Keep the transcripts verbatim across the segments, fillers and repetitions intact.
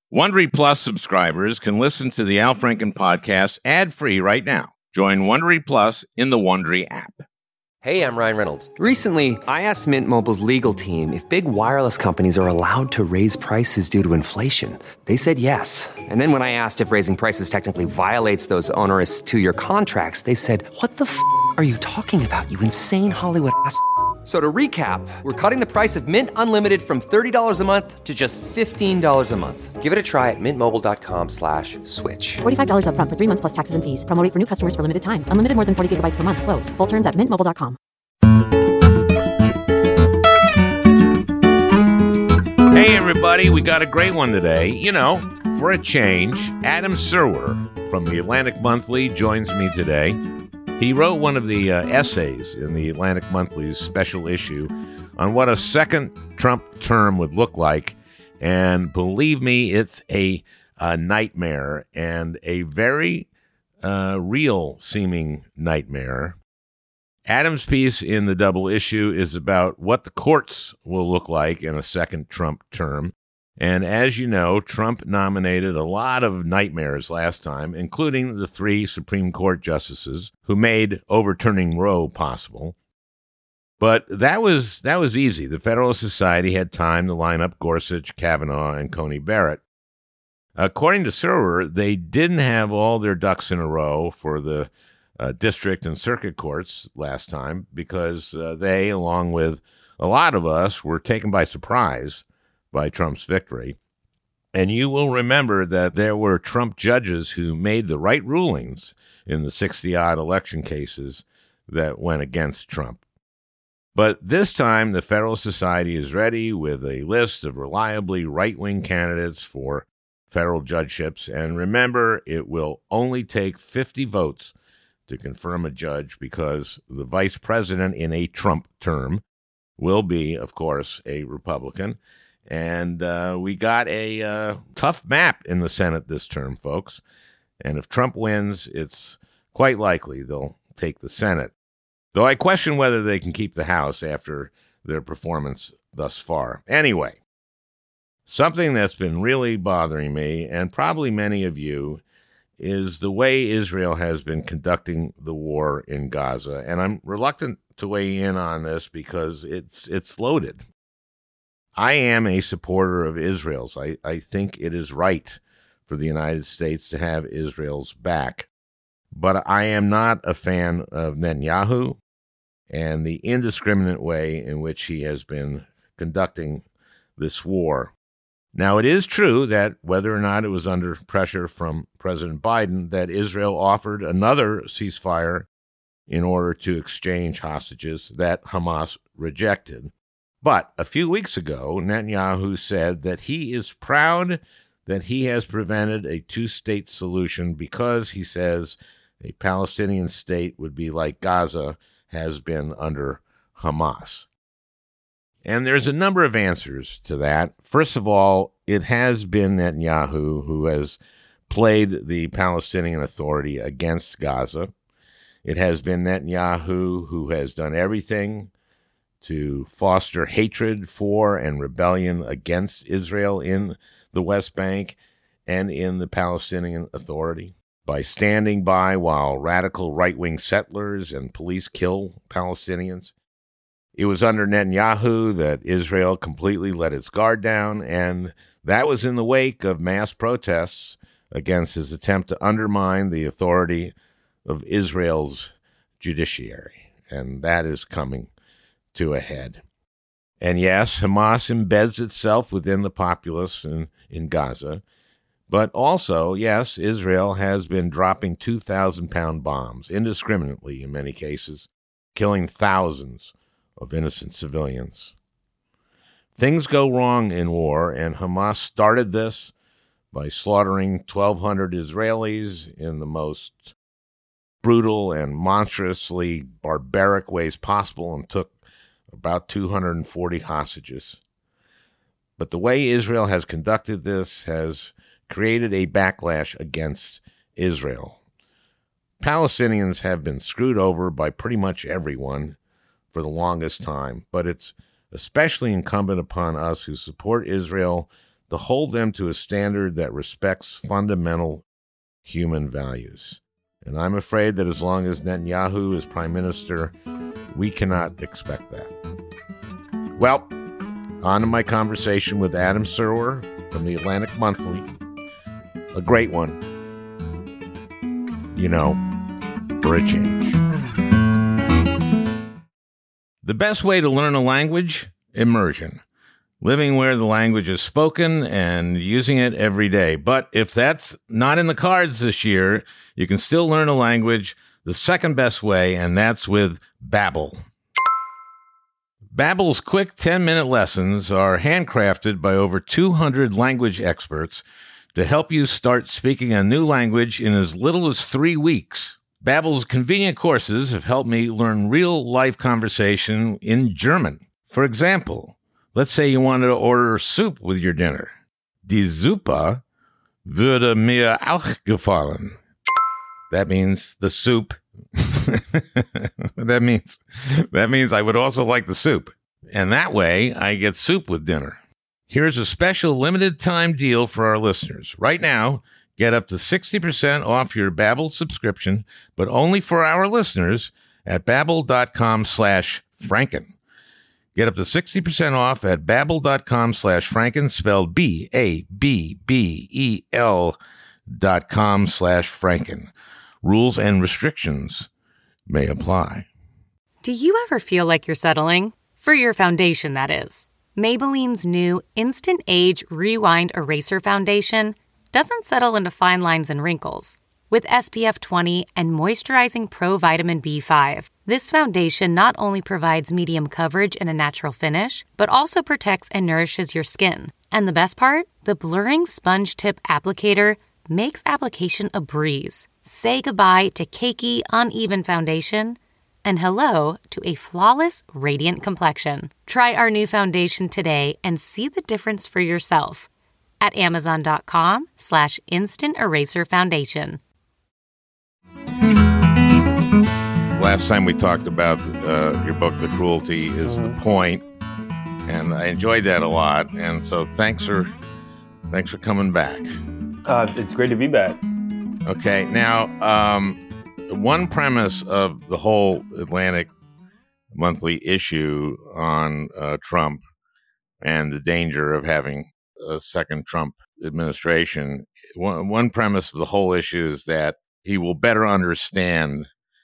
Wondery Plus subscribers can listen to the Al Franken podcast ad-free right now. Join Wondery Plus in the Wondery app. Hey, I'm Ryan Reynolds. Recently, I asked Mint Mobile's legal team if big wireless companies are allowed to raise prices due to inflation. They said yes. And then when I asked if raising prices technically violates those onerous two-year contracts, they said, "What the f*** are you talking about, you insane Hollywood ass f- So to recap, we're cutting the price of Mint Unlimited from thirty dollars a month to just fifteen dollars a month. Give it a try at mintmobile.com slash switch. forty-five dollars up front for three months plus taxes and fees. Promo rate for new customers for limited time. Unlimited more than forty gigabytes per month. Slows full terms at mint mobile dot com. Hey, everybody. We got a great one today. You know, for a change, Adam Serwer from the Atlantic Monthly joins me today. He wrote one of the uh, essays in the Atlantic Monthly's special issue on what a second Trump term would look like. And believe me, it's a, a nightmare, and a very uh, real-seeming nightmare. Adam's piece in the double issue is about what the courts will look like in a second Trump term. And as you know, Trump nominated a lot of nightmares last time, including the three Supreme Court justices who made overturning Roe possible. But that was that was easy. The Federalist Society had time to line up Gorsuch, Kavanaugh, and Coney Barrett. According to Serwer, they didn't have all their ducks in a row for the uh, district and circuit courts last time because uh, they, along with a lot of us, were taken by surprise by Trump's victory. And you will remember that there were Trump judges who made the right rulings in the sixty-odd election cases that went against Trump. But this time, the Federalist Society is ready with a list of reliably right-wing candidates for federal judgeships. And remember, it will only take fifty votes to confirm a judge because the vice president in a Trump term will be, of course, a Republican. And uh, we got a uh, tough map in the Senate this term, folks. And if Trump wins, it's quite likely they'll take the Senate. Though I question whether they can keep the House after their performance thus far. Anyway, something that's been really bothering me, and probably many of you, is the way Israel has been conducting the war in Gaza. And I'm reluctant to weigh in on this because it's it's loaded. I am a supporter of Israel's. I, I think it is right for the United States to have Israel's back. But I am not a fan of Netanyahu and the indiscriminate way in which he has been conducting this war. Now, it is true that whether or not it was under pressure from President Biden, that Israel offered another ceasefire in order to exchange hostages that Hamas rejected. But a few weeks ago, Netanyahu said that he is proud that he has prevented a two-state solution because, he says, a Palestinian state would be like Gaza has been under Hamas. And there's a number of answers to that. First of all, it has been Netanyahu who has played the Palestinian Authority against Gaza. It has been Netanyahu who has done everything to foster hatred for and rebellion against Israel in the West Bank and in the Palestinian Authority by standing by while radical right-wing settlers and police kill Palestinians. It was under Netanyahu that Israel completely let its guard down, and that was in the wake of mass protests against his attempt to undermine the authority of Israel's judiciary, and that is coming to a head. And yes, Hamas embeds itself within the populace in, in Gaza, but also, yes, Israel has been dropping two thousand pound bombs indiscriminately in many cases, killing thousands of innocent civilians. Things go wrong in war, and Hamas started this by slaughtering twelve hundred Israelis in the most brutal and monstrously barbaric ways possible and took about two hundred forty hostages. But the way Israel has conducted this has created a backlash against Israel. Palestinians have been screwed over by pretty much everyone for the longest time, but it's especially incumbent upon us who support Israel to hold them to a standard that respects fundamental human values. And I'm afraid that as long as Netanyahu is prime minister, we cannot expect that. Well, on to my conversation with Adam Serwer from the Atlantic Monthly. A great one, you know, for a change. The best way to learn a language? Immersion. Living where the language is spoken and using it every day. But if that's not in the cards this year, you can still learn a language the second best way, and that's with Babbel. Babbel's quick ten-minute lessons are handcrafted by over two hundred language experts to help you start speaking a new language in as little as three weeks. Babbel's convenient courses have helped me learn real-life conversation in German. For example, let's say you wanted to order soup with your dinner. Die Suppe würde mir auch gefallen. That means the soup. that means that means I would also like the soup. And that way, I get soup with dinner. Here's a special limited time deal for our listeners. Right now, get up to sixty percent off your Babbel subscription, but only for our listeners at babbel.com slash Franken. Get up to sixty percent off at babbel.com slash Franken, spelled B A B B E L dot com slash Franken. Rules and restrictions may apply. Do you ever feel like you're settling? For your foundation, that is. Maybelline's new Instant Age Rewind Eraser Foundation doesn't settle into fine lines and wrinkles. With S P F twenty and moisturizing Pro Vitamin B five, this foundation not only provides medium coverage and a natural finish, but also protects and nourishes your skin. And the best part? The blurring sponge tip applicator makes application a breeze. Say goodbye to cakey, uneven foundation and hello to a flawless, radiant complexion. Try our new foundation today and see the difference for yourself at amazon.com slash instant eraser foundation. Last time we talked about uh, your book, The Cruelty is the Point, and I enjoyed that a lot. And so thanks for thanks for coming back. Uh, it's great to be back. Okay, now um, one premise of the whole Atlantic Monthly issue on uh, Trump and the danger of having a second Trump administration, one, one premise of the whole issue is that he will better understand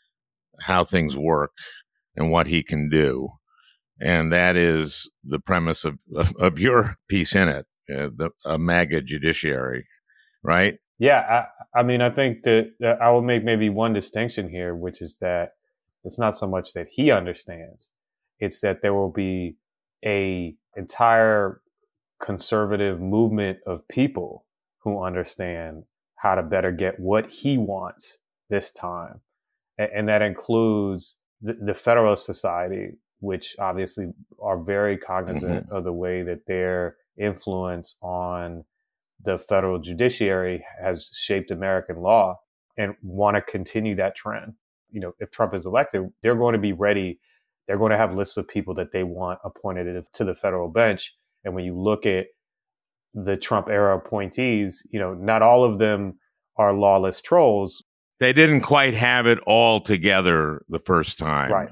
how things work and what he can do. And that is the premise of, of, of your piece in it, uh, the a MAGA judiciary, right? Yeah, I, I mean, I think that, that I will make maybe one distinction here, which is that it's not so much that he understands, it's that there will be a entire conservative movement of people who understand how to better get what he wants this time. And, and that includes the, the Federalist Society, which obviously are very cognizant mm-hmm. of the way that their influence on the federal judiciary has shaped American law and want to continue that trend. You know, if Trump is elected, they're going to be ready. They're going to have lists of people that they want appointed to the federal bench. And when you look at the Trump era appointees, you know, not all of them are lawless trolls. They didn't quite have it all together the first time. Right.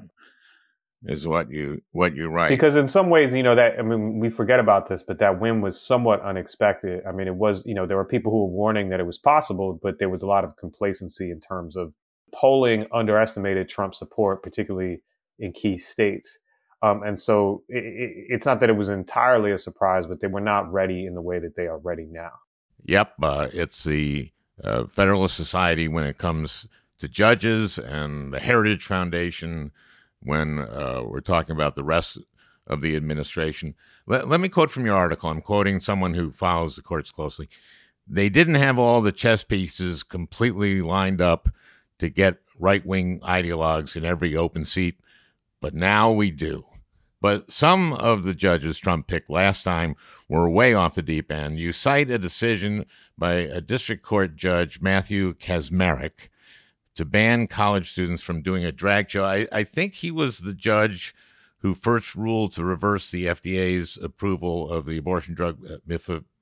Is what you what you write. Because in some ways, you know, that, I mean, we forget about this, but that win was somewhat unexpected. I mean, it was, you know, there were people who were warning that it was possible, but there was a lot of complacency in terms of polling underestimated Trump support, particularly in key states. Um, and so it, it, it's not that it was entirely a surprise, but they were not ready in the way that they are ready now. Yep. Uh, it's the uh, Federalist Society when it comes to judges, and the Heritage Foundation when uh, we're talking about the rest of the administration. Let, let me quote from your article. I'm quoting someone who follows the courts closely. They didn't have all the chess pieces completely lined up to get right-wing ideologues in every open seat, but now we do. But some of the judges Trump picked last time were way off the deep end. You cite a decision by a district court judge, Matthew Kacsmaryk, to ban college students from doing a drag show. I, I think he was the judge who first ruled to reverse the F D A's approval of the abortion drug mifepristone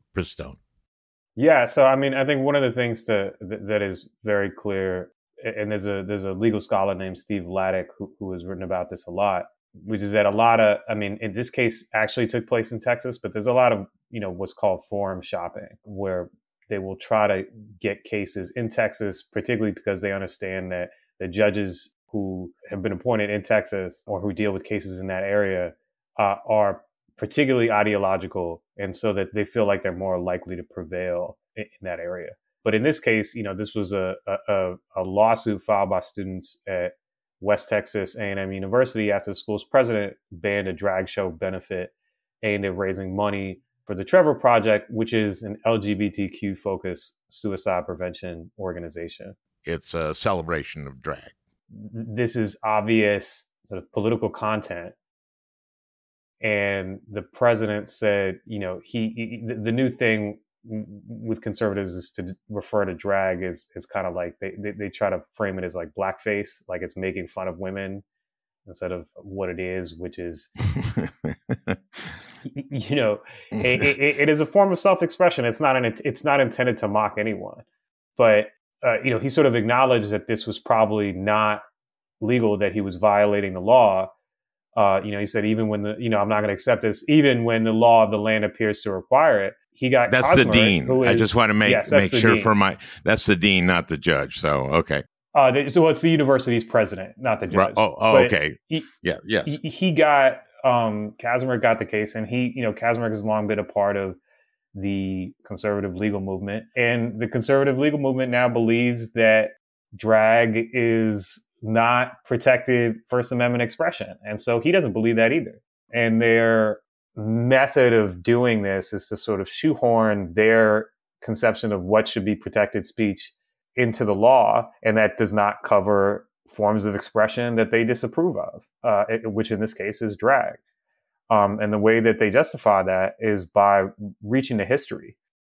Pristone. Yeah, so I mean, I think one of the things to, th- that is very clear, and there's a there's a legal scholar named Steve Laddick who, who has written about this a lot, which is that a lot of, I mean, in this case actually took place in Texas, but there's a lot of, you know, what's called forum shopping, where they will try to get cases in Texas, particularly because they understand that the judges who have been appointed in Texas or who deal with cases in that area uh, are particularly ideological, and so that they feel like they're more likely to prevail in, in that area. But in this case, you know, this was a, a, a lawsuit filed by students at West Texas A and M University after the school's president banned a drag show benefit aimed at raising money for the Trevor Project, which is an L G B T Q-focused suicide prevention organization. It's a celebration of drag. This is obvious sort of political content. And the president said, you know, he, he the, the new thing with conservatives is to refer to drag as, as kind of like they, they, they try to frame it as like blackface, like it's making fun of women instead of what it is, which is, you know, it, it, it is a form of self-expression. It's not an, it's not intended to mock anyone. But, uh, you know, he sort of acknowledged that this was probably not legal, that he was violating the law. Uh, you know, he said, even when the, you know, I'm not going to accept this, even when the law of the land appears to require it. He got that's Cosmer, the dean. Who is, I just want to make yes, make sure dean. for my that's the dean, not the judge. So okay. Uh, they, so it's the university's president, not the judge. Right. Oh, oh okay. He, yeah. Yes. He, he got um, Kacsmaryk got the case, and he, you know, Kacsmaryk has long been a part of the conservative legal movement, and the conservative legal movement now believes that drag is not protected First Amendment expression. And so he doesn't believe that either. And their method of doing this is to sort of shoehorn their conception of what should be protected speech into the law. And that does not cover forms of expression that they disapprove of, uh, which in this case is drag. Um, and the way that they justify that is by reaching the history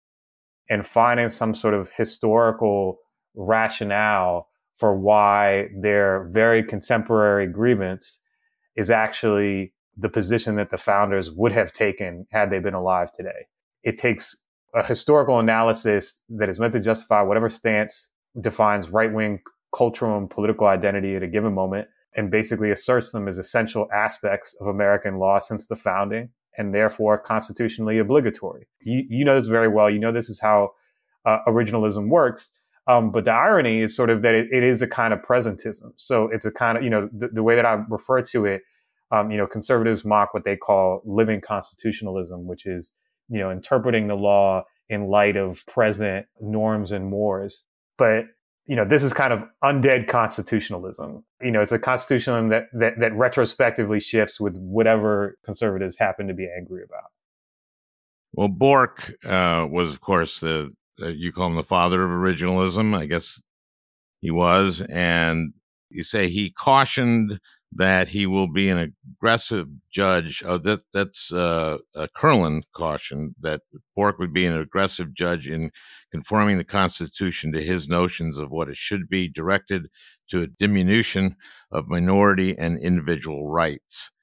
and finding some sort of historical rationale for why their very contemporary grievance is actually the position that the founders would have taken had they been alive today. It takes a historical analysis that is meant to justify whatever stance defines right-wing cultural and political identity at a given moment, and basically asserts them as essential aspects of American law since the founding, and therefore constitutionally obligatory. You, you know this very well. You know this is how uh, originalism works. Um, but the irony is sort of that it, it is a kind of presentism. So it's a kind of, you know, the, the way that I refer to it, um, you know, conservatives mock what they call living constitutionalism, which is, you know, interpreting the law in light of present norms and mores. But, you know, this is kind of undead constitutionalism. You know, it's a constitutionalism that, that, that retrospectively shifts with whatever conservatives happen to be angry about. Well, Bork uh, was, of course, the Uh, you call him the father of originalism. I guess he was. And you say he cautioned that he will be an aggressive judge. Oh, that, that's uh, uh, Kurland cautioned that Bork would be an aggressive judge in conforming the Constitution to his notions of what it should be, directed to a diminution of minority and individual rights.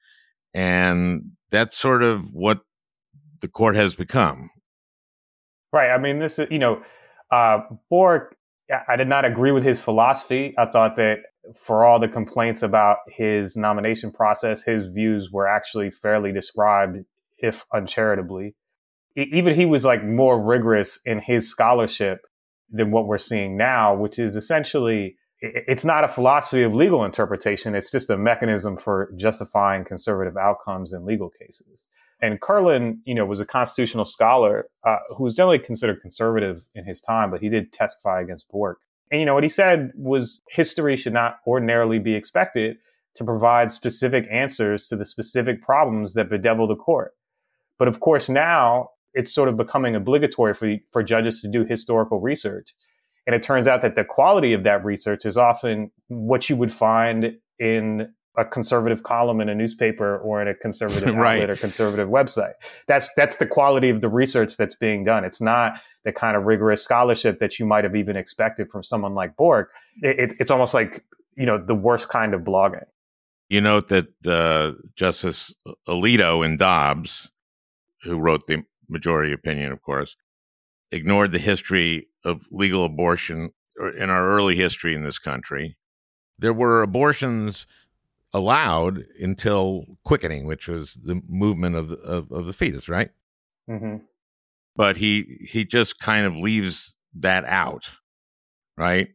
And that's sort of what the court has become. Right. I mean, this is, you know, uh, Bork, I did not agree with his philosophy. I thought that for all the complaints about his nomination process, his views were actually fairly described, if uncharitably. Even he was like more rigorous in his scholarship than what we're seeing now, which is essentially, it's not a philosophy of legal interpretation. It's just a mechanism for justifying conservative outcomes in legal cases. And Kurland, you know, was a constitutional scholar uh, who was generally considered conservative in his time, but he did testify against Bork. And, you know, what he said was history should not ordinarily be expected to provide specific answers to the specific problems that bedevil the court. But of course, now it's sort of becoming obligatory for, for judges to do historical research. And it turns out that the quality of that research is often what you would find in a conservative column in a newspaper or in a conservative right. outlet or conservative website. That's that's the quality of the research that's being done. It's not the kind of rigorous scholarship that you might have even expected from someone like Bork. It, it's almost like, you know, the worst kind of blogging. You note that uh, Justice Alito in Dobbs, who wrote the majority opinion, of course, ignored the history of legal abortion in our early history in this country. There were abortions allowed until quickening, which was the movement of the, of, of the fetus, right? Mm-hmm. But he he just kind of leaves that out, right?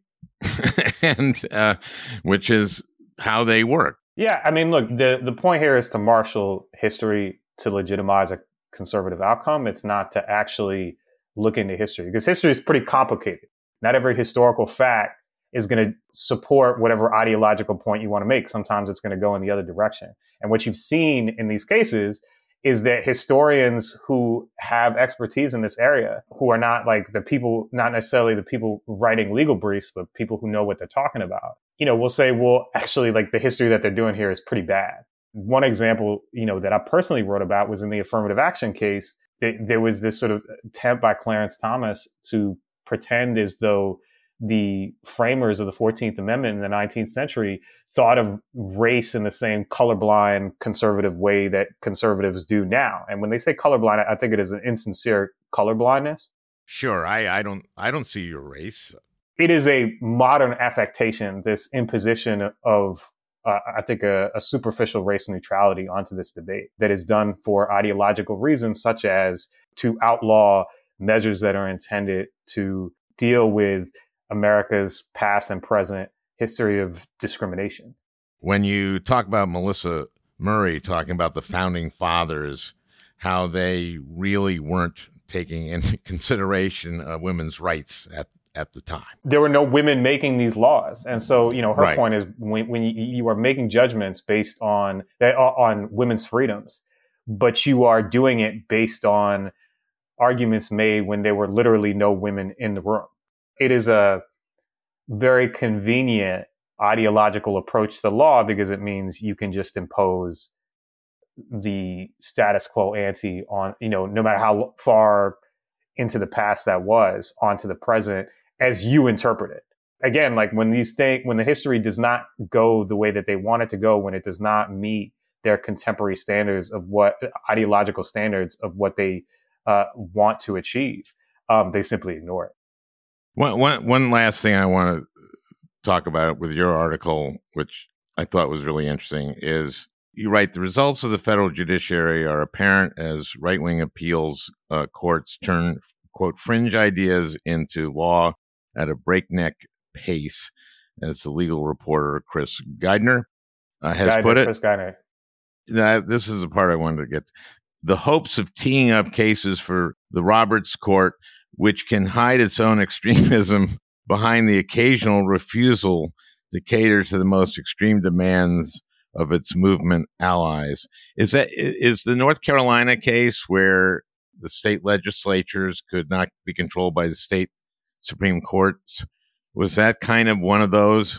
and uh, which is how they work. Yeah, I mean, look, the, the point here is to marshal history to legitimize a conservative outcome. It's not to actually look into history, because history is pretty complicated. Not every historical fact is going to support whatever ideological point you want to make. Sometimes it's going to go in the other direction. And what you've seen in these cases is that historians who have expertise in this area, who are not like the people, not necessarily the people writing legal briefs, but people who know what they're talking about, you know, will say, well, actually, like the history that they're doing here is pretty bad. One example, you know, that I personally wrote about was in the affirmative action case. Th- there was this sort of attempt by Clarence Thomas to pretend as though the framers of the fourteenth Amendment in the nineteenth century thought of race in the same colorblind conservative way that conservatives do now. And when they say colorblind, I think it is an insincere colorblindness. Sure, I, I don't I don't see your race. It is a modern affectation, this imposition of, uh, I think, a, a superficial race neutrality onto this debate that is done for ideological reasons, such as to outlaw measures that are intended to deal with America's past and present history of discrimination. When you talk about Melissa Murray talking about the founding fathers, how they really weren't taking into consideration uh, women's rights at, at the time. There were no women making these laws. And so, you know, her Right. point is when, when you, you are making judgments based on on women's freedoms, but you are doing it based on arguments made when there were literally no women in the room. It is a very convenient ideological approach to law because it means you can just impose the status quo ante on, you know, no matter how far into the past that was, onto the present as you interpret it. Again, like when these things, when the history does not go the way that they want it to go, when it does not meet their contemporary standards of what ideological standards of what they uh, want to achieve, um, they simply ignore it. One, one, one last thing I want to talk about with your article, which I thought was really interesting, is you write, the results of the federal judiciary are apparent as right-wing appeals uh, courts turn, quote, fringe ideas into law at a breakneck pace, as the legal reporter Chris Geidner uh, has Geidner, put it. Chris Geidner. Now, this is the part I wanted to get. The hopes of teeing up cases for the Roberts Court, which can hide its own extremism behind the occasional refusal to cater to the most extreme demands of its movement allies. Is that is the North Carolina case where the state legislatures could not be controlled by the state Supreme Courts? Was that kind of one of those?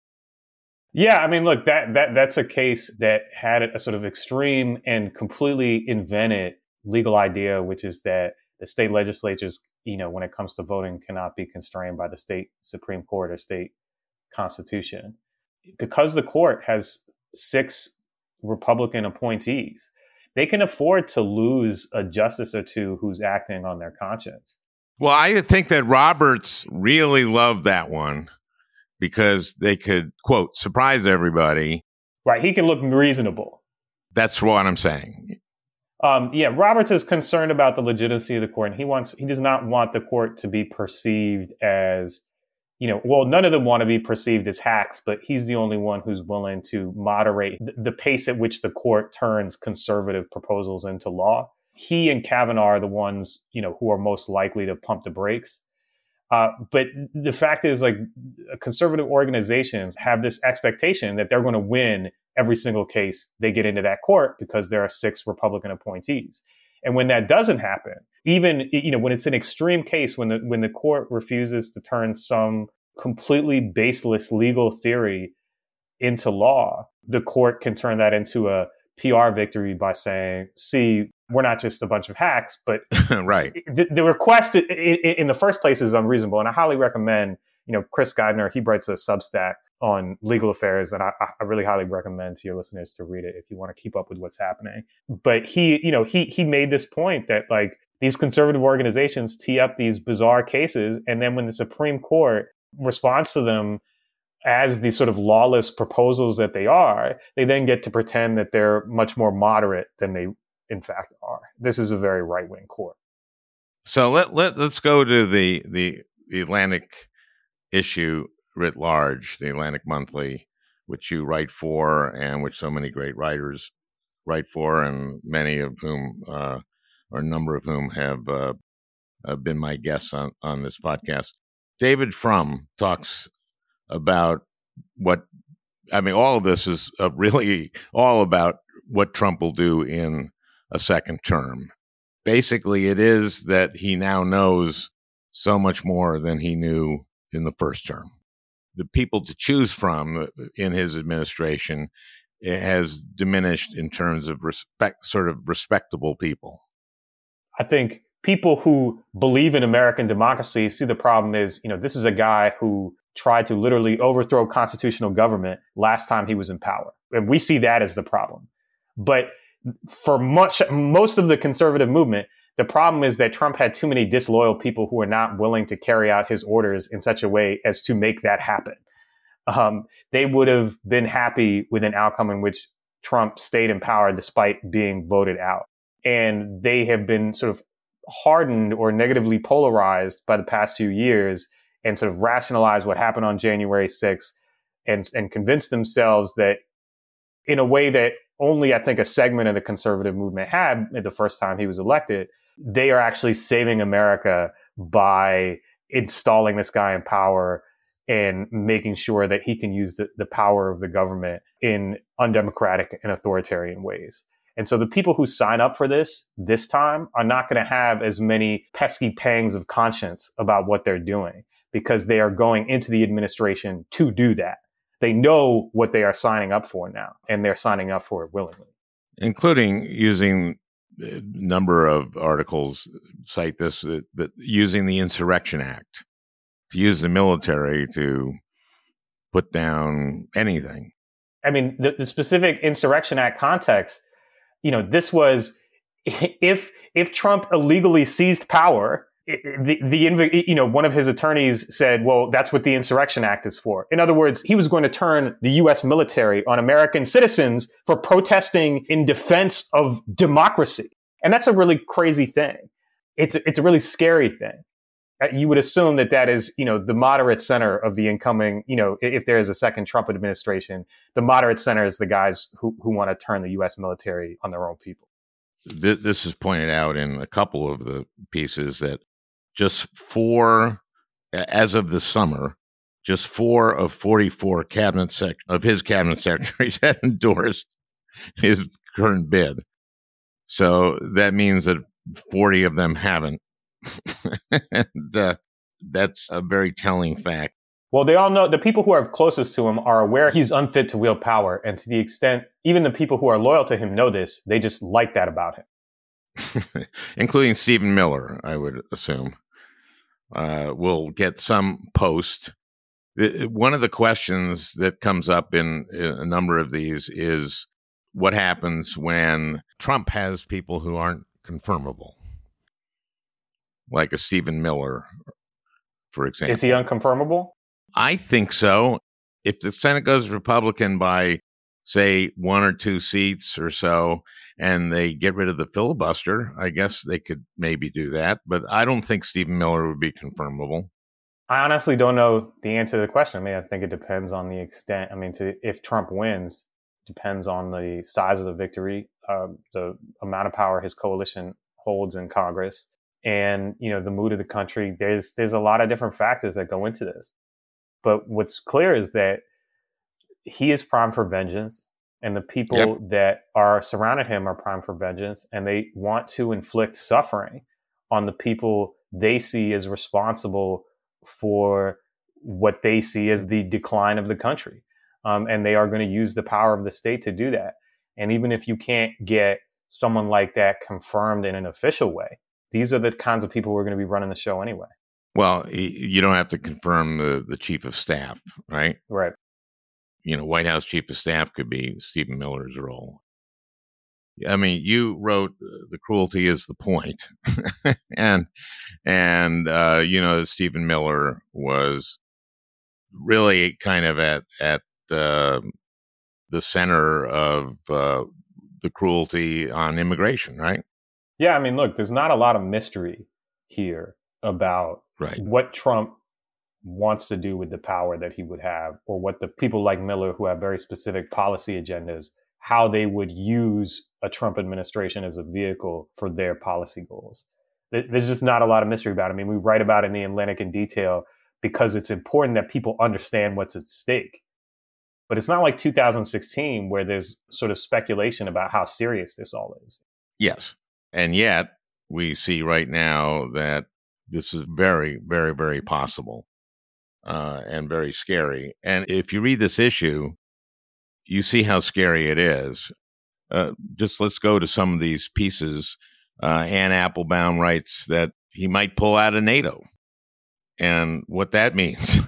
Yeah, I mean, look, that that that's a case that had a sort of extreme and completely invented legal idea, which is that the state legislatures, you know, when it comes to voting, cannot be constrained by the state Supreme Court or state constitution. Because the court has six Republican appointees, they can afford to lose a justice or two who's acting on their conscience. Well, I think that Roberts really loved that one because they could, quote, surprise everybody. Right. He can look reasonable. That's what I'm saying. Um, yeah, Roberts is concerned about the legitimacy of the court, and he wants he does not want the court to be perceived as, you know, well, none of them want to be perceived as hacks, but he's the only one who's willing to moderate the, the pace at which the court turns conservative proposals into law. He and Kavanaugh are the ones, you know, who are most likely to pump the brakes. Uh, but the fact is, like, conservative organizations have this expectation that they're going to win every single case they get into that court because there are six Republican appointees. And when that doesn't happen, even, you know, when it's an extreme case, when the when the court refuses to turn some completely baseless legal theory into law, the court can turn that into a P R victory by saying, see, we're not just a bunch of hacks, but right. the, the request in, in the first place is unreasonable. And I highly recommend, you know, Chris Geidner, he writes a Substack on legal affairs, and I, I really highly recommend to your listeners to read it if you want to keep up with what's happening. But he, you know, he he made this point that, like, these conservative organizations tee up these bizarre cases, and then when the Supreme Court responds to them as these sort of lawless proposals that they are, they then get to pretend that they're much more moderate than they in fact are. This is a very right-wing court. So let, let, let's go to the, the, the Atlantic issue writ large, the Atlantic Monthly, which you write for and which so many great writers write for, and many of whom, uh, or a number of whom have uh, uh, been my guests on, on this podcast. David Frum talks about what, I mean, all of this is uh, really all about what Trump will do in a second term. Basically, it is that he now knows so much more than he knew in the first term. The people to choose from in his administration has diminished in terms of respect, sort of respectable people. I think people who believe in American democracy see the problem is, you know, this is a guy who tried to literally overthrow constitutional government last time he was in power. And we see that as the problem. But for much, most of the conservative movement, the problem is that Trump had too many disloyal people who are not willing to carry out his orders in such a way as to make that happen. Um, they would have been happy with an outcome in which Trump stayed in power despite being voted out. And they have been sort of hardened or negatively polarized by the past few years and sort of rationalized what happened on January sixth and, and convinced themselves that in a way that only, I think, a segment of the conservative movement had the first time he was elected, they are actually saving America by installing this guy in power and making sure that he can use the, the power of the government in undemocratic and authoritarian ways. And so the people who sign up for this this time are not going to have as many pesky pangs of conscience about what they're doing because they are going into the administration to do that. They know what they are signing up for now, and they're signing up for it willingly. Including using a number of articles cite this, that, that using the Insurrection Act to use the military to put down anything. I mean, the, the specific Insurrection Act context, you know, this was if if Trump illegally seized power, the the you know one of his attorneys said, well, that's what the Insurrection Act is for. In other words, he was going to turn the U S military on American citizens for protesting in defense of democracy. And that's a really crazy thing. It's a, it's a really scary thing. You would assume that that is, you know, the moderate center of the incoming, you know, if there is a second Trump administration, the moderate center is the guys who, who want to turn the U S military on their own people. This is pointed out in a couple of the pieces that just four, as of the summer, just four of forty-four cabinet sec- of his cabinet secretaries had endorsed his current bid. So that means that forty of them haven't. and uh, that's a very telling fact. Well, they all know, the people who are closest to him are aware he's unfit to wield power. And to the extent, even the people who are loyal to him know this, they just like that about him. Including Stephen Miller, I would assume, uh, will get some post. One of the questions that comes up in a number of these is what happens when Trump has people who aren't confirmable, like a Stephen Miller, for example. Is he unconfirmable? I think so. If the Senate goes Republican by, say, one or two seats or so, and they get rid of the filibuster, I guess they could maybe do that. But I don't think Stephen Miller would be confirmable. I honestly don't know the answer to the question. I mean, I think it depends on the extent. I mean, to, if Trump wins, depends on the size of the victory, uh, the amount of power his coalition holds in Congress, and, you know, the mood of the country. There's there's a lot of different factors that go into this. But what's clear is that he is primed for vengeance, and the people yep. that are surrounding him are primed for vengeance, and they want to inflict suffering on the people they see as responsible for what they see as the decline of the country. Um, and they are going to use the power of the state to do that. And even if you can't get someone like that confirmed in an official way, these are the kinds of people who are going to be running the show anyway. Well, you don't have to confirm the, the chief of staff, right? Right. You know, White House chief of staff could be Stephen Miller's role. I mean, you wrote uh, the cruelty is the point. and, and, uh, you know, Stephen Miller was really kind of at, at, uh, the center of, uh, the cruelty on immigration, right? Yeah. I mean, look, there's not a lot of mystery here about Right. what Trump wants to do with the power that he would have, or what the people like Miller who have very specific policy agendas, how they would use a Trump administration as a vehicle for their policy goals. There's just not a lot of mystery about it. I mean, we write about it in the Atlantic in detail because it's important that people understand what's at stake. But it's not like two thousand sixteen where there's sort of speculation about how serious this all is. Yes. And yet we see right now that this is very, very, very possible uh, and very scary. And if you read this issue, you see how scary it is. Uh, just let's go to some of these pieces. Uh, Ann Applebaum writes that he might pull out of NATO, and what that means,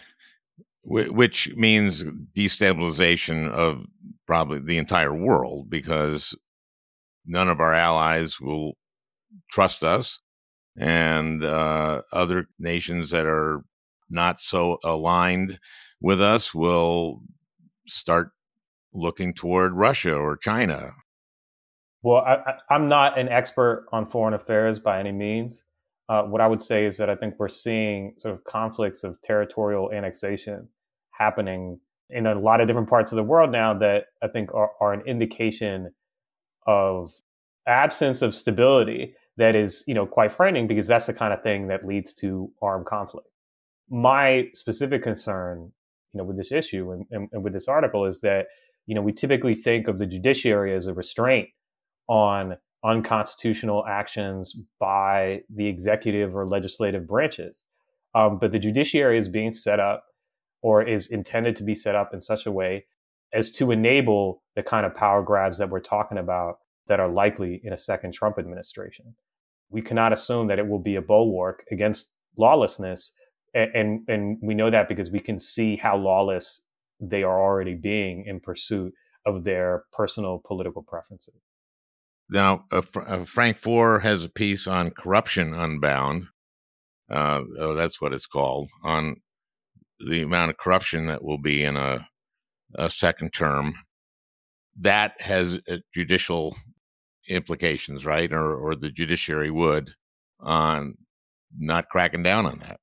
which means destabilization of probably the entire world, because none of our allies will trust us, and uh, other nations that are not so aligned with us will start looking toward Russia or China. Well, I, I'm not an expert on foreign affairs by any means. Uh, what I would say is that I think we're seeing sort of conflicts of territorial annexation happening in a lot of different parts of the world now that I think are, are an indication of absence of stability that is, you know, quite frightening, because that's the kind of thing that leads to armed conflict. My specific concern, you know, with this issue and, and, and with this article is that, you know, we typically think of the judiciary as a restraint on unconstitutional actions by the executive or legislative branches. Um, but the judiciary is being set up, or is intended to be set up in such a way as to enable the kind of power grabs that we're talking about that are likely in a second Trump administration. We cannot assume that it will be a bulwark against lawlessness. And, and, and we know that because we can see how lawless they are already being in pursuit of their personal political preferences. Now, uh, Fr- uh, Frank Foer has a piece on Corruption Unbound. Uh, oh, that's what it's called, on the amount of corruption that will be in a, a second term. That has uh, judicial implications, right? Or, or the judiciary would on not cracking down on that.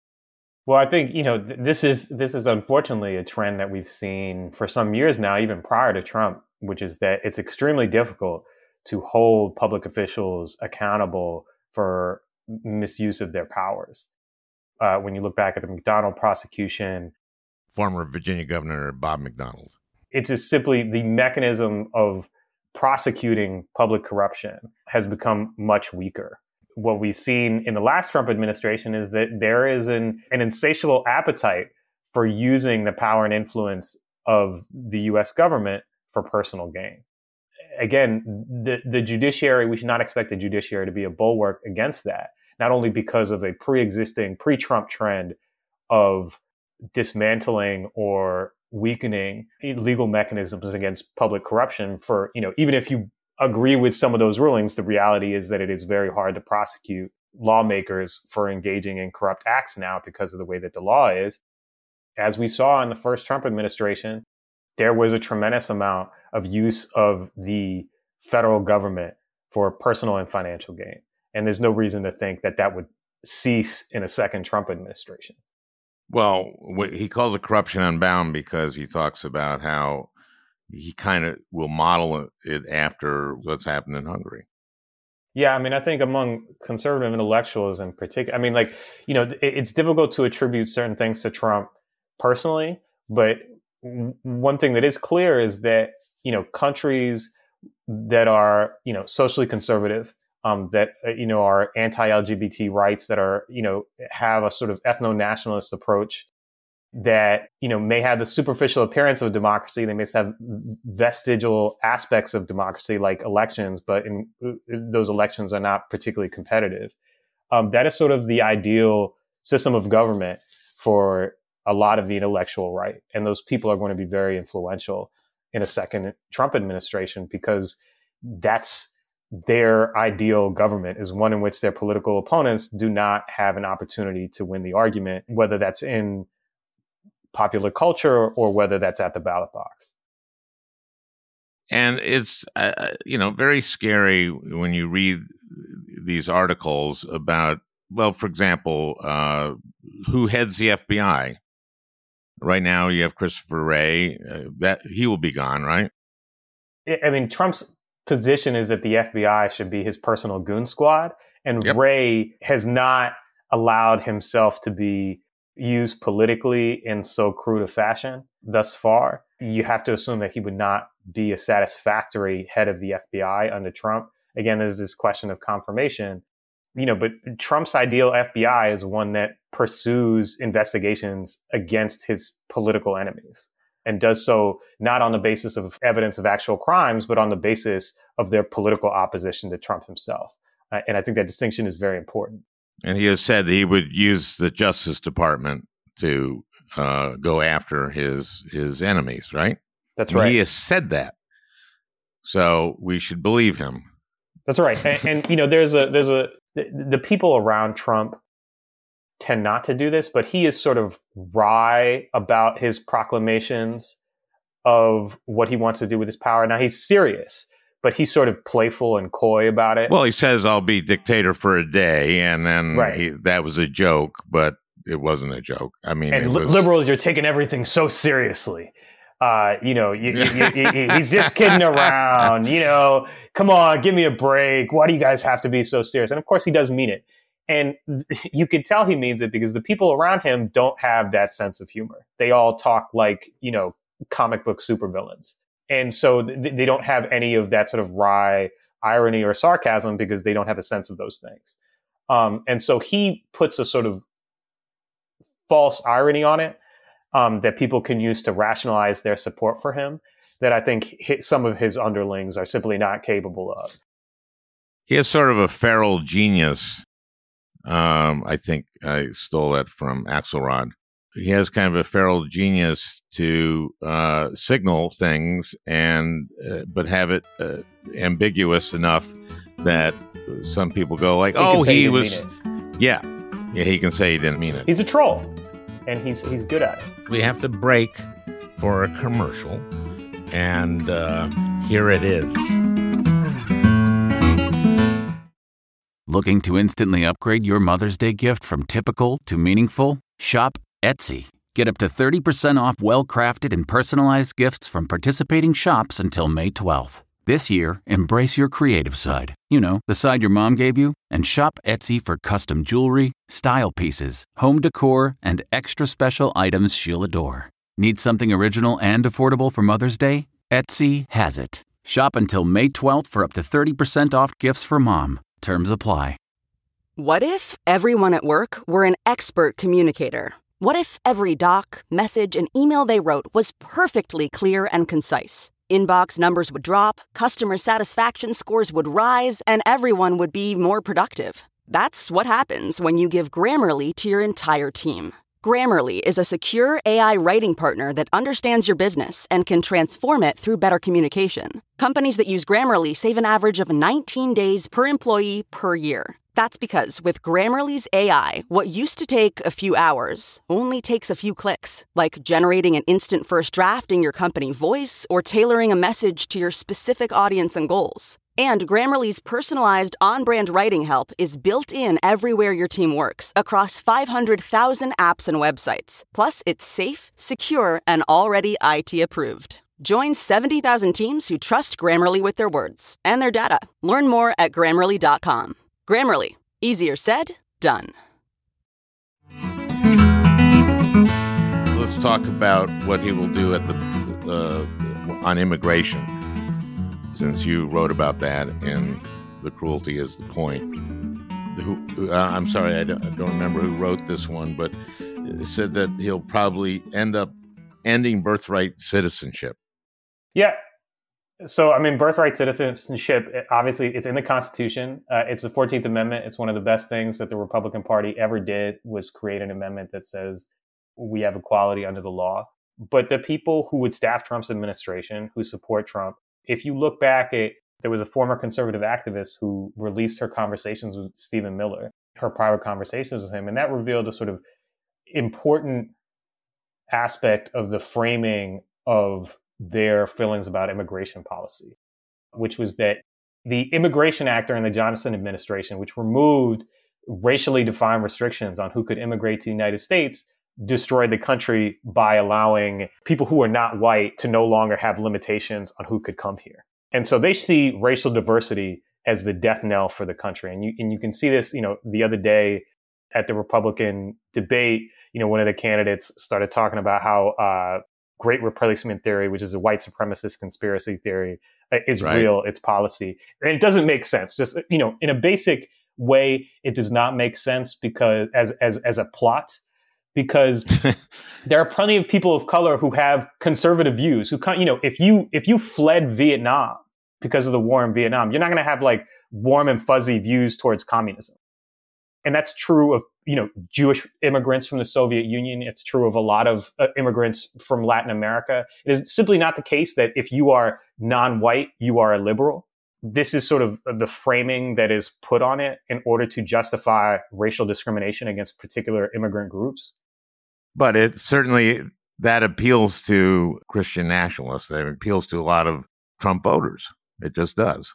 Well, I think, you know, th- this is this is unfortunately a trend that we've seen for some years now, even prior to Trump, which is that it's extremely difficult to hold public officials accountable for misuse of their powers. Uh, when you look back at the McDonald prosecution, Former Virginia Governor Bob McDonald. It's just simply the mechanism of prosecuting public corruption has become much weaker. What we've seen in the last Trump administration is that there is an, an insatiable appetite for using the power and influence of the U S government for personal gain. Again, the, the judiciary, we should not expect the judiciary to be a bulwark against that, not only because of a pre-existing, pre-Trump trend of dismantling or weakening legal mechanisms against public corruption. For, you know, even if you agree with some of those rulings, the reality is that it is very hard to prosecute lawmakers for engaging in corrupt acts now because of the way that the law is. As we saw in the first Trump administration, there was a tremendous amount of use of the federal government for personal and financial gain. And there's no reason to think that that would cease in a second Trump administration. Well, he calls it Corruption Unbound because he talks about how he kind of will model it after what's happened in Hungary. Yeah, I mean, I think among conservative intellectuals in particular, I mean, like, you know, it's difficult to attribute certain things to Trump personally, but one thing that is clear is that, you know, countries that are, you know, socially conservative, um, that, you know, are anti-L G B T rights, that are, you know, have a sort of ethno-nationalist approach, that, you know, may have the superficial appearance of democracy. They may have vestigial aspects of democracy like elections, but in, those elections are not particularly competitive. Um, that is sort of the ideal system of government for a lot of the intellectual right. And those people are going to be very influential in a second Trump administration because that's their ideal government, is one in which their political opponents do not have an opportunity to win the argument, whether that's in popular culture or whether that's at the ballot box. And it's, uh, you know, very scary when you read these articles about, well, for example, uh, who heads the F B I? Right now, you have Christopher Wray. Uh, that he will be gone, right? I mean, Trump's position is that the F B I should be his personal goon squad, and Yep. Wray has not allowed himself to be used politically in so crude a fashion thus far. You have to assume that he would not be a satisfactory head of the F B I under Trump. Again, there's this question of confirmation, you know, but Trump's ideal F B I is one that pursues investigations against his political enemies, and does so not on the basis of evidence of actual crimes, but on the basis of their political opposition to Trump himself. Uh, and I think that distinction is very important. And he has said that he would use the Justice Department to uh, go after his his enemies, right? That's And right. He has said that. So we should believe him. That's right. And, and you know, there's a there's a the, the people around Trump tend not to do this, but he is sort of wry about his proclamations of what he wants to do with his power. Now, he's serious, but he's sort of playful and coy about it. Well, he says, I'll be dictator for a day. And then Right. he, that was a joke, but it wasn't a joke. I mean, and it li- was, liberals, you're taking everything so seriously. Uh, you know, you, you, you, you, he's just kidding around. You know, come on, give me a break. Why do you guys have to be so serious? And of course, he does mean it. And you can tell he means it because the people around him don't have that sense of humor. They all talk like, you know, comic book supervillains. And so th- they don't have any of that sort of wry irony or sarcasm because they don't have a sense of those things. Um, and so he puts a sort of false irony on it um, that people can use to rationalize their support for him that I think hit some of his underlings are simply not capable of. he has sort of a feral genius. Um, I think I stole that from Axelrod. He has kind of a feral genius to uh, signal things, and uh, but have it uh, ambiguous enough that some people go like, He can "Oh, say he he didn't was." mean Yeah, yeah. He can say he didn't mean it. He's a troll, and he's he's good at it. We have to break for a commercial, and uh, here it is. Looking to instantly upgrade your Mother's Day gift from typical to meaningful? Shop Etsy. Get up to thirty percent off well-crafted and personalized gifts from participating shops until May twelfth. This year, embrace your creative side. You know, the side your mom gave you. And shop Etsy for custom jewelry, style pieces, home decor, and extra special items she'll adore. Need something original and affordable for Mother's Day? Etsy has it. Shop until May twelfth for up to thirty percent off gifts for mom. Terms apply. What if everyone at work were an expert communicator? What if every doc, message, and email they wrote was perfectly clear and concise? Inbox numbers would drop, customer satisfaction scores would rise, and everyone would be more productive. That's what happens when you give Grammarly to your entire team. Grammarly is a secure A I writing partner that understands your business and can transform it through better communication. Companies that use Grammarly save an average of nineteen days per employee per year. That's because with Grammarly's A I, what used to take a few hours only takes a few clicks, like generating an instant first draft in your company voice or tailoring a message to your specific audience and goals. And Grammarly's personalized on-brand writing help is built in everywhere your team works across five hundred thousand apps and websites. Plus, it's safe, secure, and already I T approved. Join seventy thousand teams who trust Grammarly with their words and their data. Learn more at Grammarly dot com. Grammarly. Easier said, done. Let's talk about what he will do at the uh, on immigration, since you wrote about that in The Cruelty is the Point. Who, uh, I'm sorry, I don't, I don't remember who wrote this one, but it said that he'll probably end up ending birthright citizenship. Yeah. So, I mean, birthright citizenship, obviously, it's in the Constitution. Uh, it's the fourteenth Amendment. It's one of the best things that the Republican Party ever did was create an amendment that says we have equality under the law. But the people who would staff Trump's administration, who support Trump, if you look back at There was a former conservative activist who released her conversations with Stephen Miller, her private conversations with him, and that revealed a sort of important aspect of the framing of their feelings about immigration policy, which was that the Immigration Act during the Johnson administration, which removed racially defined restrictions on who could immigrate to the United States, destroyed the country by allowing people who are not white to no longer have limitations on who could come here. And so they see racial diversity as the death knell for the country. And you and you can see this, you know, the other day at the Republican debate, you know, one of the candidates started talking about how uh, great replacement theory, which is a white supremacist conspiracy theory, is right. real, it's policy. And it doesn't make sense. Just, you know, in a basic way, it does not make sense because as as as a plot, because there are plenty of people of color who have conservative views, who, you know, if you if you fled Vietnam because of the war in Vietnam, you're not going to have like warm and fuzzy views towards communism. And that's true of, you know, Jewish immigrants from the Soviet Union. It's true of a lot of uh, immigrants from Latin America. It is simply not the case that if you are non-white, you are a liberal. This is sort of the framing that is put on it in order to justify racial discrimination against particular immigrant groups. But it certainly, that appeals to Christian nationalists. It appeals to a lot of Trump voters. It just does.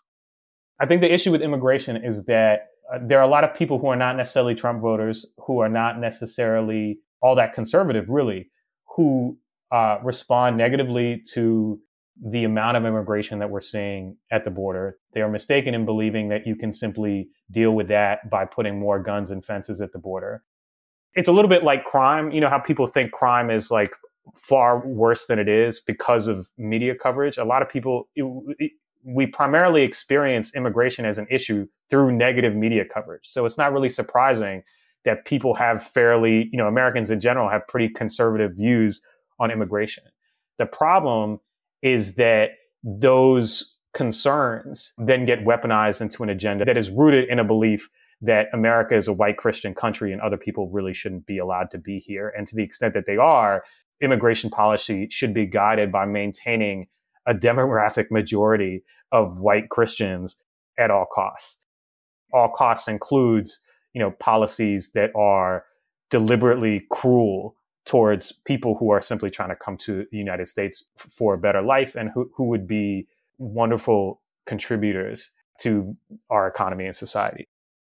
I think the issue with immigration is that uh, there are a lot of people who are not necessarily Trump voters, who are not necessarily all that conservative, really, who uh, respond negatively to the amount of immigration that we're seeing at the border. They are mistaken in believing that you can simply deal with that by putting more guns and fences at the border. It's a little bit like crime. You know how people think crime is like far worse than it is because of media coverage. A lot of people, it, it, we primarily experience immigration as an issue through negative media coverage. So it's not really surprising that people have fairly, you know, Americans in general have pretty conservative views on immigration. The problem is that those concerns then get weaponized into an agenda that is rooted in a belief that America is a white Christian country and other people really shouldn't be allowed to be here. And to the extent that they are, immigration policy should be guided by maintaining a demographic majority of white Christians at all costs. All costs includes, you know, policies that are deliberately cruel towards people who are simply trying to come to the United States for a better life and who, who would be wonderful contributors to our economy and society.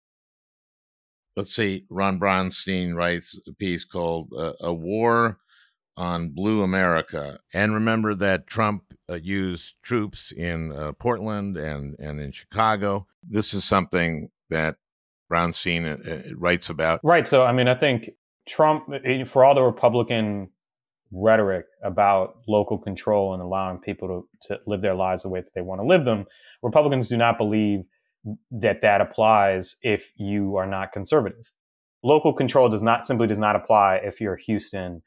Let's see, Ron Bronstein writes a piece called uh, A War on Blue America. And remember that Trump uh, used troops in uh, Portland and, and in Chicago. This is something that Bronstein uh, writes about. Right. So, I mean, I think Trump, for all the Republican rhetoric about local control and allowing people to, to live their lives the way that they want to live them, Republicans do not believe that that applies if you are not conservative. Local control does not simply does not apply if you're Houston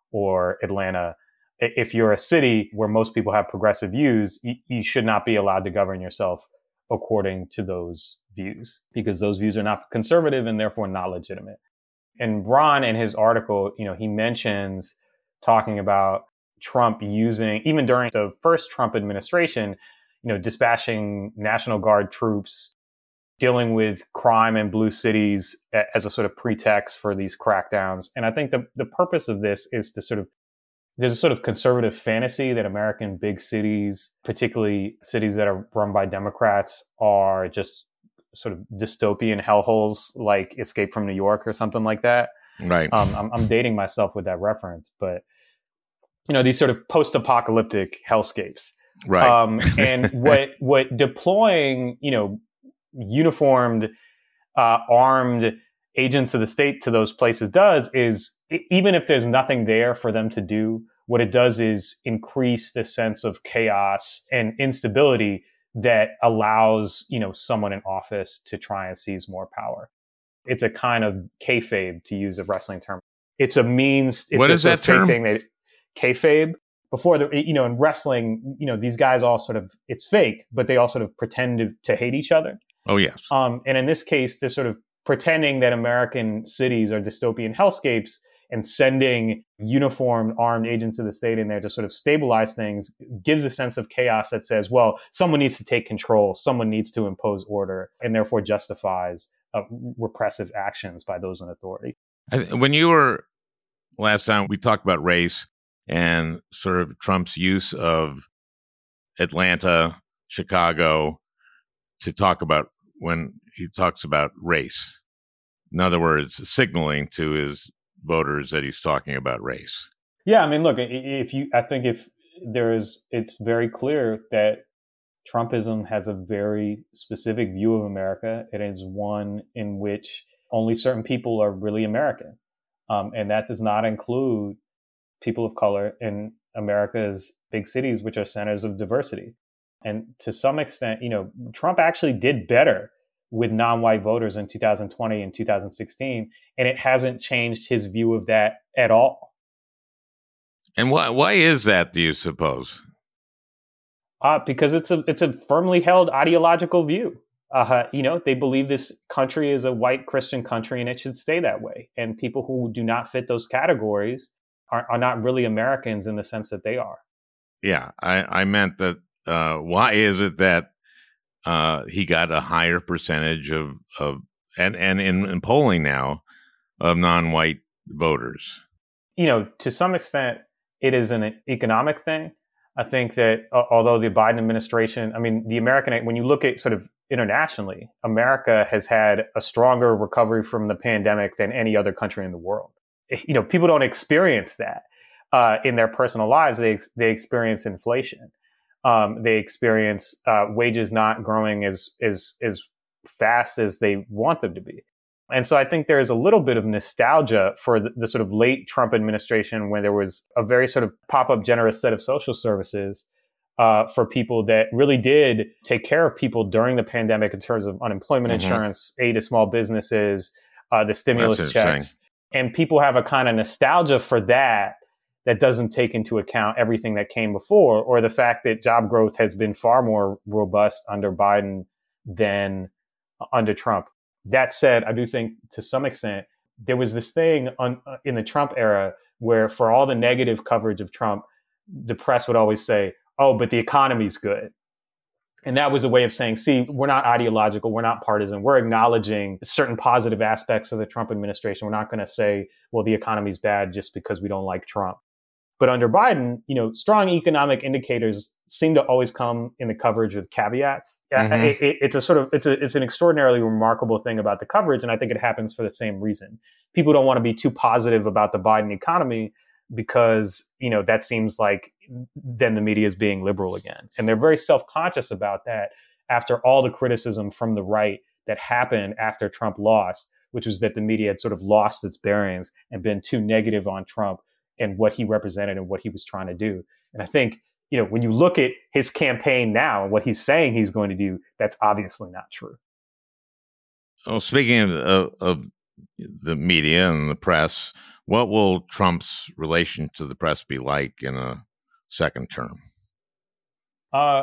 or Atlanta. If you're a city where most people have progressive views, you, you should not be allowed to govern yourself according to those views because those views are not conservative and therefore not legitimate. And Ron, in his article, you know, he mentions talking about Trump using, even during the first Trump administration, you know, dispatching National Guard troops, dealing with crime in blue cities as a sort of pretext for these crackdowns. And I think the, the purpose of this is to sort of, there's a sort of conservative fantasy that American big cities, particularly cities that are run by Democrats, are just sort of dystopian hellholes like Escape from New York or something like that. Right. Um, I'm, I'm dating myself with that reference, but, you know, these sort of post-apocalyptic hellscapes. Right. Um, and what what deploying, you know, uniformed, uh, armed agents of the state to those places does is, even if there's nothing there for them to do, what it does is increase the sense of chaos and instability that allows, you know, someone in office to try and seize more power. It's a kind of kayfabe, to use a wrestling term. It's a means. It's what a is that term? Thing that, kayfabe. Before the, you know, in wrestling, you know, these guys all sort of, it's fake, but they all sort of pretend to, to hate each other. Oh, yes. Um, and in this case, they're sort of pretending that American cities are dystopian hellscapes and sending uniformed armed agents of the state in there to sort of stabilize things gives a sense of chaos that says, well, someone needs to take control, someone needs to impose order, and therefore justifies uh, repressive actions by those in authority. When you were last time, we talked about race and sort of Trump's use of Atlanta, Chicago to talk about when he talks about race. In other words, signaling to his voters that he's talking about race. Yeah, I mean, look, if you, I think if there is, it's very clear that Trumpism has a very specific view of America. It is one in which only certain people are really American. Um, and that does not include people of color in America's big cities, which are centers of diversity. And to some extent, you know, Trump actually did better with non-white voters in two thousand twenty and two thousand sixteen, and it hasn't changed his view of that at all. And why why is that, do you suppose? Uh, because it's a it's a firmly held ideological view. Uh, you know, they believe this country is a white Christian country and it should stay that way. And people who do not fit those categories are, are not really Americans in the sense that they are. Yeah, I, I meant that. Uh, why is it that uh, he got a higher percentage of, of and, and in, in polling now of non-white voters? You know, to some extent, it is an economic thing. I think that uh, although the Biden administration, I mean, the American, when you look at sort of internationally, America has had a stronger recovery from the pandemic than any other country in the world. You know, people don't experience that uh, in their personal lives. They they experience inflation. Um, they experience uh, wages not growing as, as, as fast as they want them to be. And so I think there is a little bit of nostalgia for the, the sort of late Trump administration when there was a very sort of pop-up generous set of social services uh, for people that really did take care of people during the pandemic in terms of unemployment mm-hmm. insurance, aid to small businesses, uh, the stimulus checks. And people have a kind of nostalgia for that that doesn't take into account everything that came before, or the fact that job growth has been far more robust under Biden than under Trump. That said, I do think to some extent, there was this thing on, uh, in the Trump era where for all the negative coverage of Trump, the press would always say, oh, but the economy's good. And that was a way of saying, see, we're not ideological, we're not partisan, we're acknowledging certain positive aspects of the Trump administration. We're not going to say, well, the economy's bad just because we don't like Trump. But under Biden, you know, strong economic indicators seem to always come in the coverage with caveats. Mm-hmm. It, it, it's a sort of it's a it's an extraordinarily remarkable thing about the coverage, and I think it happens for the same reason. People don't want to be too positive about the Biden economy because, you know, that seems like then the media is being liberal again, and they're very self-conscious about that after all the criticism from the right that happened after Trump lost, which was that the media had sort of lost its bearings and been too negative on Trump and what he represented and what he was trying to do. And I think, you know, when you look at his campaign now and what he's saying he's going to do, that's obviously not true. Well, speaking of, of, of the media and the press, what will Trump's relation to the press be like in a second term? Uh,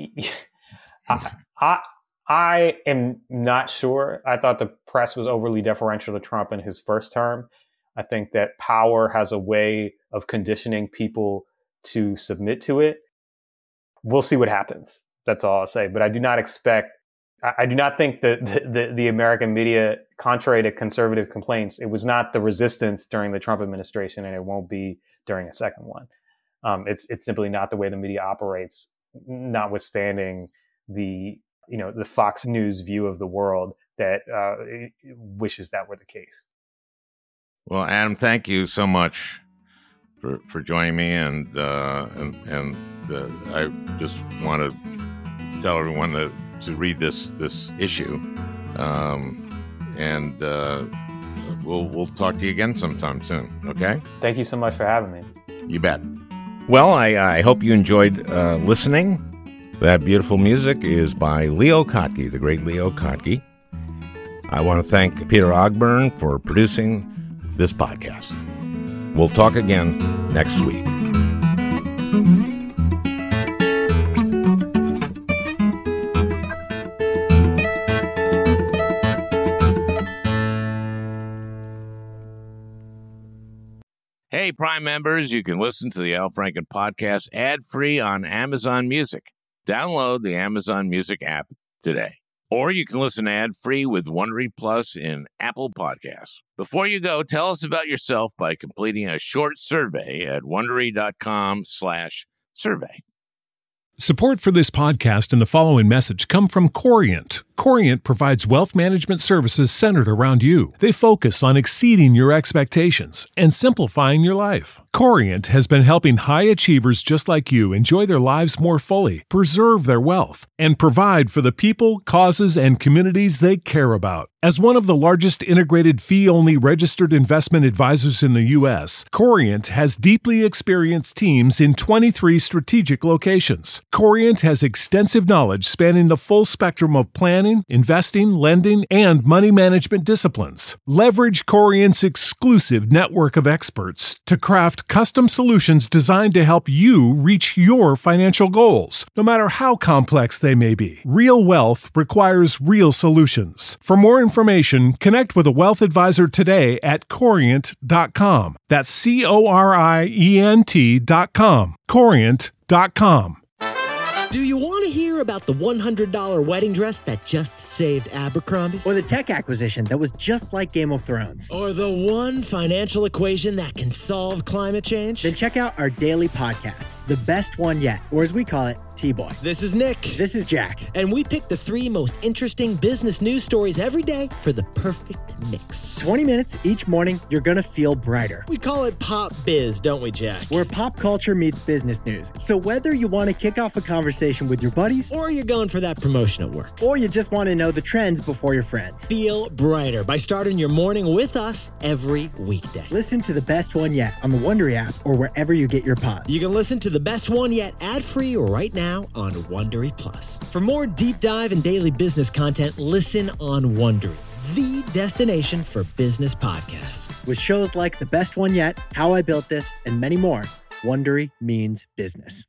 I, I, I am not sure. I thought the press was overly deferential to Trump in his first term. I think that power has a way of conditioning people to submit to it. We'll see what happens. That's all I'll say. But I do not expect, I, I do not think that the, the, the American media, contrary to conservative complaints, it was not the resistance during the Trump administration, and it won't be during a second one. Um, it's it's simply not the way the media operates, notwithstanding the, you know, the Fox News view of the world that uh, wishes that were the case. Well, Adam, thank you so much for, for joining me, and uh, and, and uh, I just want to tell everyone to, to read this this issue, um, and uh, we'll we'll talk to you again sometime soon. Okay? Thank you so much for having me. You bet. Well, I, I hope you enjoyed uh, listening. That beautiful music is by Leo Kottke, the great Leo Kottke. I want to thank Peter Ogburn for producing this podcast. We'll talk again next week. Hey, Prime members, you can listen to the Al Franken podcast ad-free on Amazon Music. Download the Amazon Music app today. Or you can listen ad-free with Wondery Plus in Apple Podcasts. Before you go, tell us about yourself by completing a short survey at Wondery.com slash survey. Support for this podcast and the following message come from Corient. Corient provides wealth management services centered around you. They focus on exceeding your expectations and simplifying your life. Corient has been helping high achievers just like you enjoy their lives more fully, preserve their wealth, and provide for the people, causes, and communities they care about. As one of the largest integrated fee-only registered investment advisors in the U S, Corient has deeply experienced teams in twenty-three strategic locations. Corient has extensive knowledge spanning the full spectrum of planning, investing, lending, and money management disciplines. Leverage Corient's exclusive network of experts to craft custom solutions designed to help you reach your financial goals, no matter how complex they may be. Real wealth requires real solutions. For more information, connect with a wealth advisor today at corient dot com. That's C O R I E N T dot com. corient dot com. Do you want to hear about the one hundred dollars wedding dress that just saved Abercrombie? Or the tech acquisition that was just like Game of Thrones? Or the one financial equation that can solve climate change? Then check out our daily podcast, The Best One Yet, or as we call it, T-Boy. This is Nick. This is Jack. And we pick the three most interesting business news stories every day for the perfect mix. twenty minutes each morning, you're going to feel brighter. We call it Pop Biz, don't we, Jack? Where pop culture meets business news. So whether you want to kick off a conversation with your buddies, or you're going for that promotion at work, or you just want to know the trends before your friends, feel brighter by starting your morning with us every weekday. Listen to The Best One Yet on the Wondery app or wherever you get your pods. You can listen to The Best One Yet ad-free right now on Wondery Plus. For more deep dive and daily business content, listen on Wondery, the destination for business podcasts. With shows like The Best One Yet, How I Built This, and many more, Wondery means business.